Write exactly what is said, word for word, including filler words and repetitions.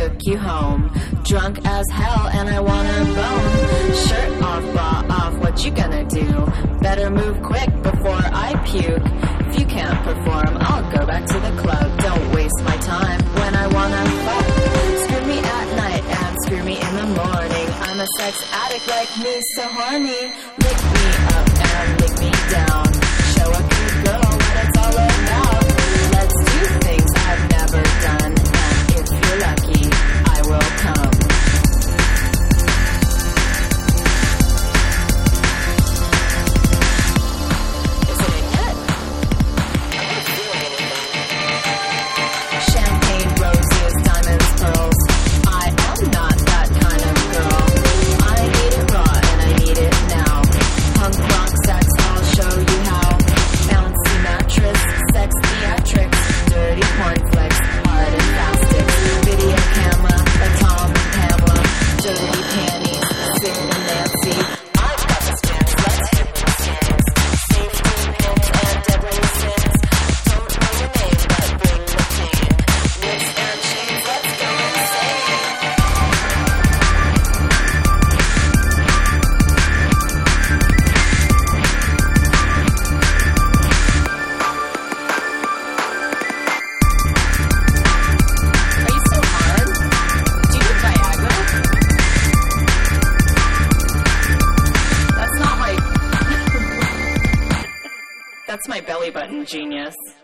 took you home. Drunk as hell and I wanna bone. Shirt off, bra off, what you gonna do? Better move quick before I puke. If you can't perform, I'll go back to the club. Don't waste my time when I wanna fuck. Screw me at night and screw me in the morning. I'm a sex addict like me, so horny. Lick me up and lick me down. Show a good girl what it's all about. Let's do things I've never done, and if you're lucky, I will come. Is it a hit? Champagne, roses, diamonds, pearls. I am not that kind of girl. I need it raw and I need it now. Punk rock sex, I'll show you how. Bouncy mattress, sex theatrics, dirty porn flicks, hard and fastics, video camera, a Tom and Pamela, dirty panties, Sid and Nancy. I've got the skins, let's hit the skins. Safety pins and deadly sins. Don't know your name, but bring the pain. Whips and chains, let's go insane. Are you so hard? Do you need Viagra? That's not my... That's my belly button, genius.